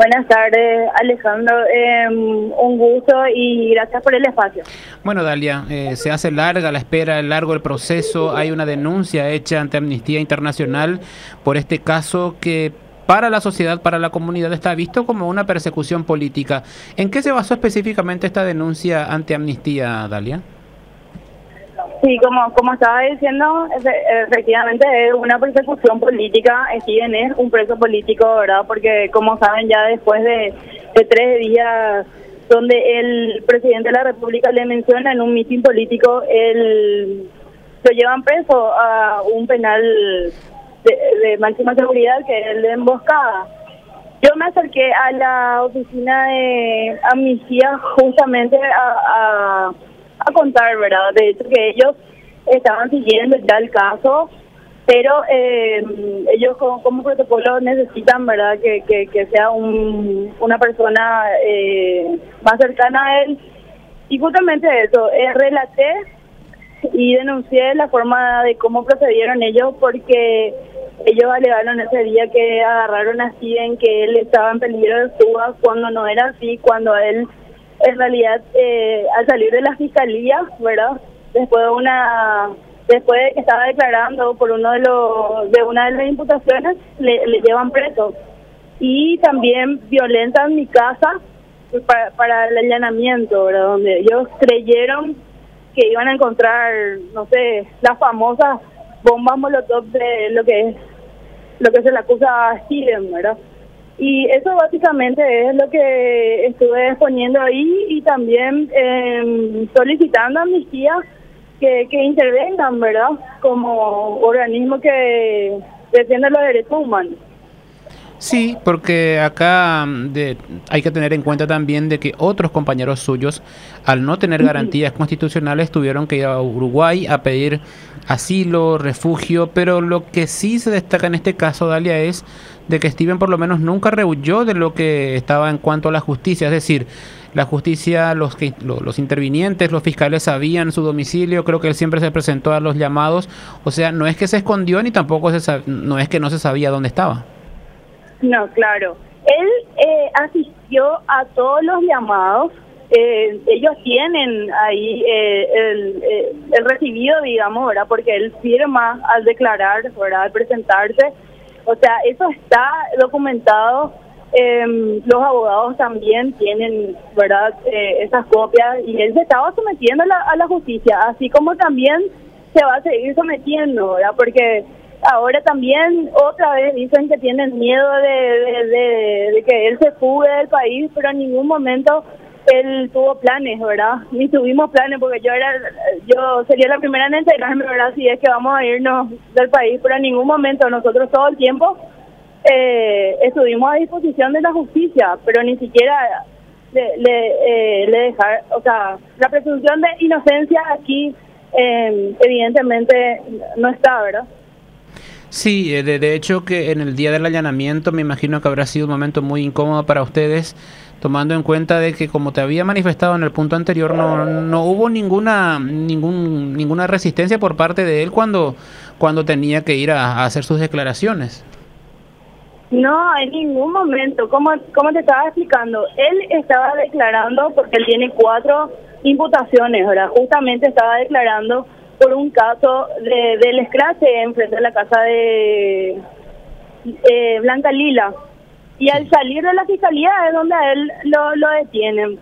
Buenas tardes, Alejandro. Un gusto y gracias por el espacio. Bueno, Dalia, se hace larga la espera, largo el proceso. Hay una denuncia hecha ante Amnistía Internacional por este caso que para la sociedad, para la comunidad, está visto como una persecución política. ¿En qué se basó específicamente esta denuncia ante Amnistía, Dalia? Sí, como estaba diciendo, efectivamente es una persecución política. Steven es un preso político, ¿verdad? Porque como saben, ya después de 3 días donde el presidente de la República le menciona en un mitin político, lo llevan preso a un penal de máxima seguridad, que es el de Emboscada. Yo me acerqué a la oficina de Amnistía justamente a contar, ¿verdad? De hecho, que ellos estaban siguiendo ya el caso, pero ellos como protocolo necesitan, ¿verdad?, que sea una persona más cercana a él. Y justamente eso, relaté y denuncié la forma de cómo procedieron ellos, porque ellos alegaron ese día que agarraron a Steven, que él estaba en peligro de fuga, cuando no era así, cuando él en realidad al salir de la fiscalía, ¿verdad?, después de que estaba declarando por una de las imputaciones, le llevan preso. Y también violentan mi casa para el allanamiento, ¿verdad?, donde ellos creyeron que iban a encontrar, no sé, las famosas bombas molotov de lo que se le acusa a Steven, ¿verdad? Y eso básicamente es lo que estuve exponiendo ahí, y también solicitando a Amnistía que intervengan, ¿verdad?, como organismo que defiende los derechos humanos. Sí, porque acá hay que tener en cuenta también de que otros compañeros suyos, al no tener garantías constitucionales, tuvieron que ir a Uruguay a pedir asilo, refugio, pero lo que sí se destaca en este caso, Dalia, es de que Steven por lo menos nunca rehuyó de lo que estaba en cuanto a la justicia. Es decir, la justicia, los intervinientes, los fiscales sabían su domicilio, creo que él siempre se presentó a los llamados, o sea, no es que se escondió ni tampoco no es que no se sabía dónde estaba. No, claro. Él asistió a todos los llamados. Ellos tienen ahí el recibido, digamos, ¿verdad?, porque él firma al declarar, ¿verdad?, al presentarse. O sea, eso está documentado. Los abogados también tienen, ¿verdad?, esas copias, y él se estaba sometiendo a la justicia, así como también se va a seguir sometiendo, ¿verdad?, porque ahora también otra vez dicen que tienen miedo de que él se fugue del país, pero en ningún momento él tuvo planes, ¿verdad? Ni tuvimos planes, porque yo sería la primera en enterarme, ¿verdad?, si es que vamos a irnos del país, pero en ningún momento. Nosotros todo el tiempo estuvimos a disposición de la justicia, pero ni siquiera le dejar, o sea, la presunción de inocencia aquí evidentemente no está, ¿verdad? Sí, de hecho que en el día del allanamiento me imagino que habrá sido un momento muy incómodo para ustedes, tomando en cuenta de que, como te había manifestado en el punto anterior, no hubo ninguna resistencia por parte de él cuando tenía que ir a hacer sus declaraciones. No, en ningún momento. Como te estaba explicando, él estaba declarando porque él tiene 4 imputaciones, ¿verdad? Justamente estaba declarando por un caso del escrache enfrente de la casa de Blanca Lila. Y al salir de la fiscalía es donde a él lo detienen.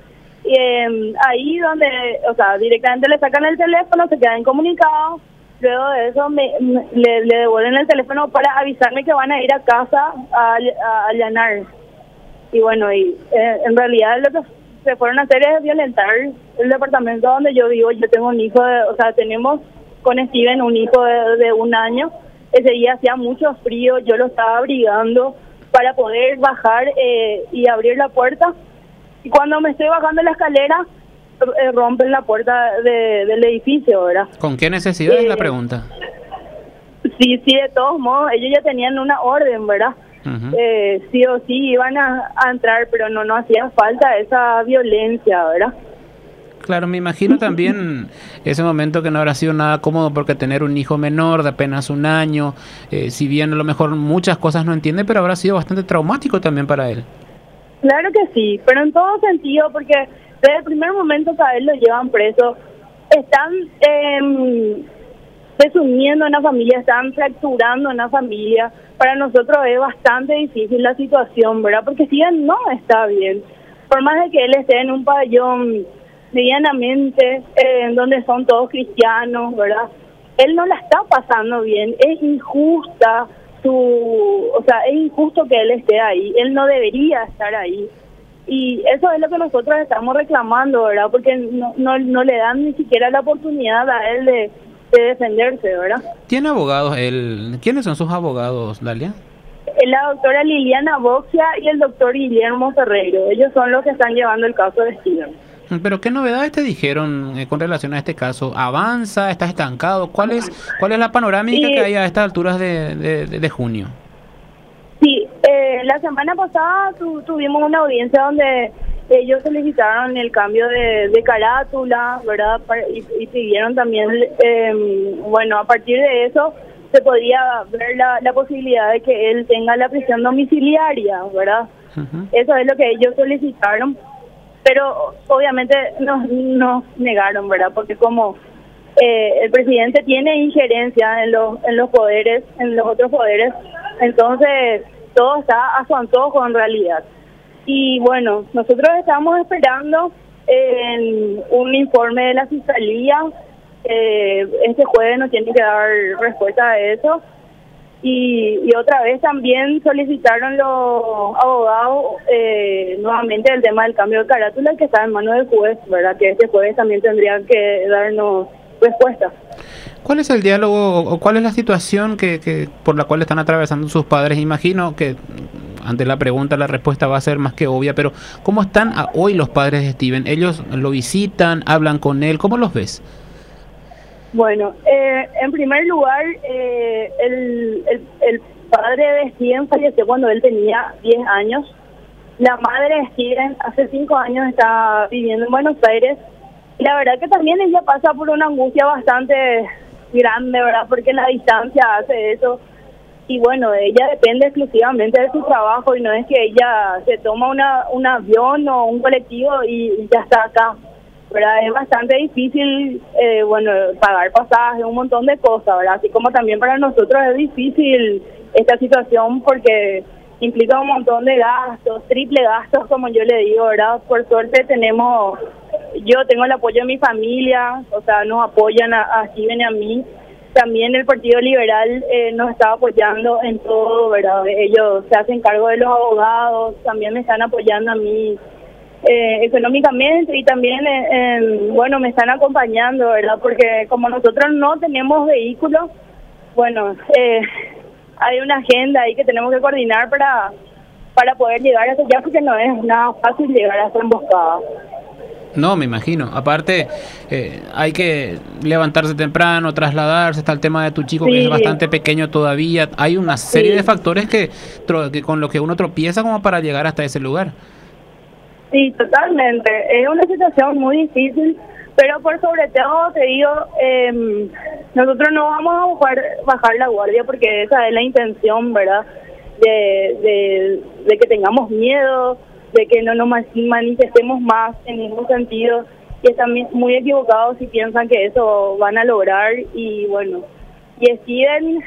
Ahí donde, o sea, directamente le sacan el teléfono, se quedan comunicados. Luego de eso le devuelven el teléfono para avisarme que van a ir a casa a allanar. Y bueno, en realidad lo que se fueron a hacer es violentar el departamento donde yo vivo. Yo tengo un hijo, o sea, tenemos con Steven un hijo de 1 año. Ese día hacía mucho frío, yo lo estaba abrigando para poder bajar y abrir la puerta. Y cuando me estoy bajando la escalera, rompen la puerta del edificio, ¿verdad? ¿Con qué necesidad es la pregunta? Sí, de todos modos, ellos ya tenían una orden, ¿verdad? Sí o sí iban a entrar, pero no hacía falta esa violencia, ¿verdad? Claro, me imagino también ese momento que no habrá sido nada cómodo, porque tener un hijo menor de apenas 1 año, si bien a lo mejor muchas cosas no entiende, pero habrá sido bastante traumático también para él. Claro que sí, pero en todo sentido, porque desde el primer momento que a él lo llevan preso, están desuniendo una familia, están fracturando una familia. Para nosotros es bastante difícil la situación, ¿verdad? Porque si él no está bien, por más de que él esté en un pabellón medianamente donde son todos cristianos, ¿verdad? Él no la está pasando bien, es injusta es injusto que él esté ahí, él no debería estar ahí. Y eso es lo que nosotros estamos reclamando, ¿verdad? Porque no le dan ni siquiera la oportunidad a él de defenderse, ¿verdad? ¿Tiene abogados él? ¿Quiénes son sus abogados, Dalia? La doctora Liliana Boxia y el doctor Guillermo Ferreiro. Ellos son los que están llevando el caso de Steven. Pero ¿qué novedades te dijeron con relación a este caso? ¿Avanza? ¿Estás estancado? ¿Cuál es la panorámica que hay a estas alturas de junio? Sí, la semana pasada tuvimos una audiencia donde ellos solicitaron el cambio de carátula, ¿verdad? Y pidieron también, a partir de eso se podía ver la posibilidad de que él tenga la prisión domiciliaria, ¿verdad? Uh-huh. Eso es lo que ellos solicitaron. Pero obviamente nos negaron, ¿verdad? Porque como el presidente tiene injerencia en los poderes, en los otros poderes, entonces todo está a su antojo en realidad. Y bueno, nosotros estamos esperando un informe de la Fiscalía. Este jueves nos tiene que dar respuesta a eso. Y otra vez también solicitaron los abogados nuevamente el tema del cambio de carátula que está en manos del juez, ¿verdad? Que este jueves también tendría que darnos respuesta. ¿Cuál es el diálogo o cuál es la situación que por la cual están atravesando sus padres? Imagino que ante la pregunta la respuesta va a ser más que obvia, pero ¿cómo están hoy los padres de Steven? ¿Ellos lo visitan, hablan con él? ¿Cómo los ves? Bueno, en primer lugar, el padre de Steven falleció cuando él tenía 10 años. La madre de Steven hace 5 años está viviendo en Buenos Aires. Y la verdad que también ella pasa por una angustia bastante grande, ¿verdad? Porque la distancia hace eso. Y bueno, ella depende exclusivamente de su trabajo y no es que ella se toma un avión o un colectivo y ya está acá, ¿verdad? Es bastante difícil, pagar pasajes, un montón de cosas, ¿verdad? Así como también para nosotros es difícil esta situación porque implica un montón de gastos, triple gastos, como yo le digo, ¿verdad? Por suerte yo tengo el apoyo de mi familia, o sea, nos apoyan a Steven y a mí. También el Partido Liberal nos está apoyando en todo, ¿verdad? Ellos se hacen cargo de los abogados, también me están apoyando a mí económicamente y también, me están acompañando, ¿verdad? Porque como nosotros no tenemos vehículos, hay una agenda ahí que tenemos que coordinar para poder llegar hasta allá porque no es nada fácil llegar a esa emboscada. No, me imagino. Aparte, hay que levantarse temprano, trasladarse, está el tema de tu chico que es bastante pequeño todavía. Hay una serie de factores que con los que uno tropieza como para llegar hasta ese lugar. Sí, totalmente. Es una situación muy difícil, pero por sobre todo te digo, nosotros no vamos a bajar la guardia porque esa es la intención, ¿verdad? De que tengamos miedo, de que no nos manifestemos más en ningún sentido, y están muy equivocados si piensan que eso van a lograr. Y Steven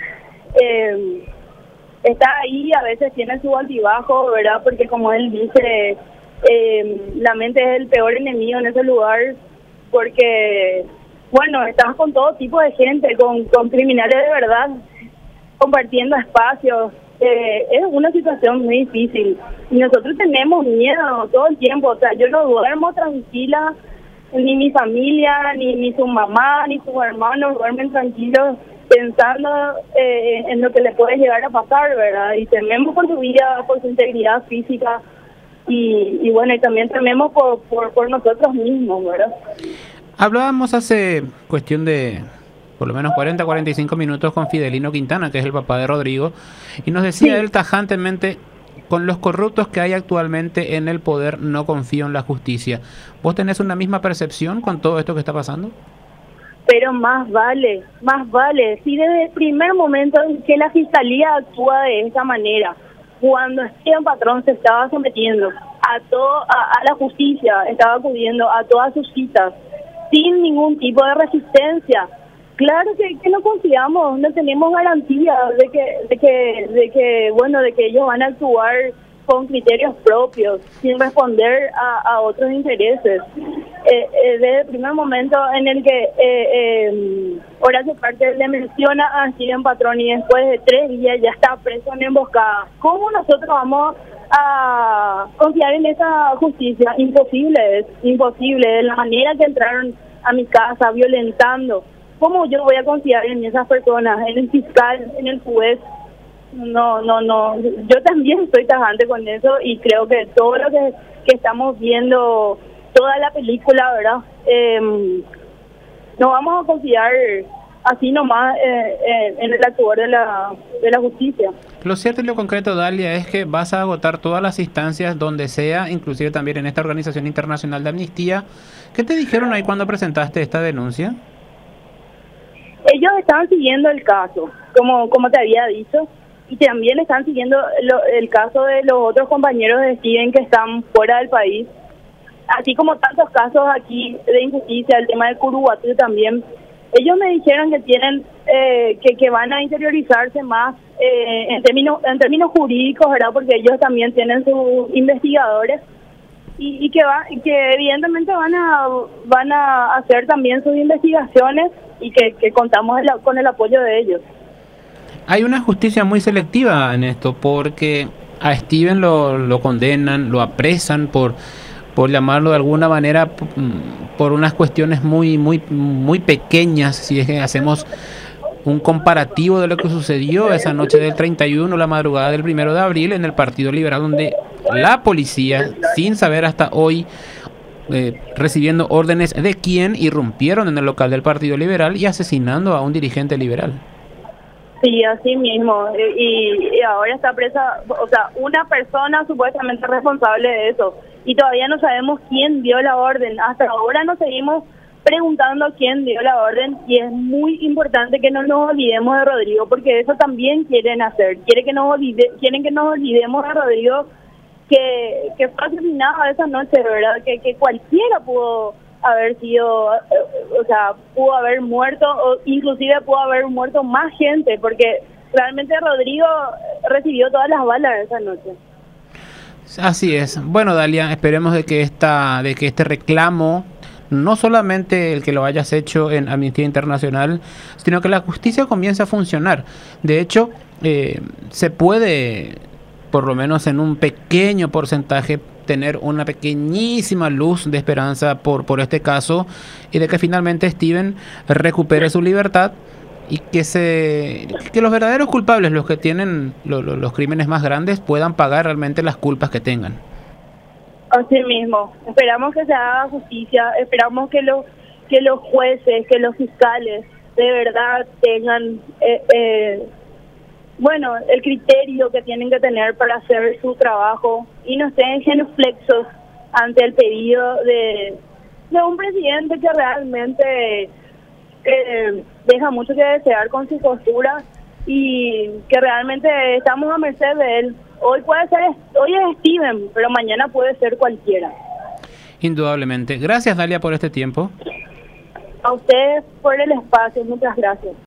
está ahí, a veces tiene su altibajo, ¿verdad? Porque como él dice, la mente es el peor enemigo en ese lugar, porque estamos con todo tipo de gente, con criminales de verdad, compartiendo espacios. Es una situación muy difícil y nosotros tenemos miedo todo el tiempo, o sea, yo no duermo tranquila, ni mi familia, ni su mamá, ni sus hermanos duermen tranquilos pensando en lo que les puede llegar a pasar, ¿verdad? Y tememos por su vida, por su integridad física y también tememos por nosotros mismos, ¿verdad? Hablábamos hace cuestión de por lo menos 40-45 minutos con Fidelino Quintana, que es el papá de Rodrigo, y nos decía él tajantemente: con los corruptos que hay actualmente en el poder no confío en la justicia. ¿Vos tenés una misma percepción con todo esto que está pasando? Pero más vale. Si desde el primer momento en que la Fiscalía actúa de esa manera, cuando Esteban Patrón se estaba sometiendo a la justicia, estaba acudiendo a todas sus citas sin ningún tipo de resistencia. Claro que no confiamos, no tenemos garantía de que ellos van a actuar con criterios propios, sin responder a otros intereses. Desde el primer momento en el que Horacio Carter le menciona a Steven Patrón y después de 3 días ya está preso en emboscada, ¿cómo nosotros vamos a confiar en esa justicia? Imposible, es imposible. De la manera que entraron a mi casa violentando, ¿cómo yo voy a confiar en esas personas, en el fiscal, en el juez? No. Yo también estoy tajante con eso y creo que todo lo que estamos viendo, toda la película, ¿verdad? No vamos a confiar así nomás en el actuar de la justicia. Lo cierto y lo concreto, Dalia, es que vas a agotar todas las instancias donde sea, inclusive también en esta Organización Internacional de Amnistía. ¿Qué te dijeron ahí cuando presentaste esta denuncia? Ellos están siguiendo el caso, como te había dicho, y también están siguiendo el caso de los otros compañeros de Steven que están fuera del país, así como tantos casos aquí de injusticia, el tema de Curuguatú también. Ellos me dijeron que tienen que van a interiorizarse más en términos jurídicos, ¿verdad? Porque ellos también tienen sus investigadores y que evidentemente van a hacer también sus investigaciones y que contamos con el apoyo de ellos. Hay una justicia muy selectiva en esto, porque a Steven lo condenan, lo apresan por llamarlo de alguna manera, por unas cuestiones muy pequeñas. Si es que hacemos un comparativo de lo que sucedió esa noche del 31, la madrugada del 1 de abril, en el Partido Liberal, donde la policía, sin saber hasta hoy, recibiendo órdenes de quién, irrumpieron en el local del Partido Liberal y asesinando a un dirigente liberal. Sí, así mismo, y ahora está presa, o sea, una persona supuestamente responsable de eso, y todavía no sabemos quién dio la orden. Hasta ahora nos seguimos preguntando quién dio la orden, y es muy importante que no nos olvidemos de Rodrigo, porque eso también quieren hacer, quieren que nos olvidemos de Rodrigo, que fue asesinado esa noche, ¿verdad? Que cualquiera pudo haber sido, o sea, pudo haber muerto, o inclusive pudo haber muerto más gente, porque realmente Rodrigo recibió todas las balas esa noche. Así es. Bueno, Dalia, esperemos de que este reclamo, no solamente el que lo hayas hecho en Amnistía Internacional, sino que la justicia comience a funcionar. De hecho, se puede, por lo menos en un pequeño porcentaje, tener una pequeñísima luz de esperanza por este caso, y de que finalmente Steven recupere su libertad y que los verdaderos culpables, los que tienen los crímenes más grandes, puedan pagar realmente las culpas que tengan. Así mismo, esperamos que se haga justicia, esperamos que los jueces, que los fiscales de verdad tengan el criterio que tienen que tener para hacer su trabajo y no estén genuflexos ante el pedido de un presidente que realmente deja mucho que desear con su postura y que realmente estamos a merced de él. Hoy es Steven, pero mañana puede ser cualquiera. Indudablemente. Gracias, Dalia, por este tiempo. A ustedes por el espacio, muchas gracias.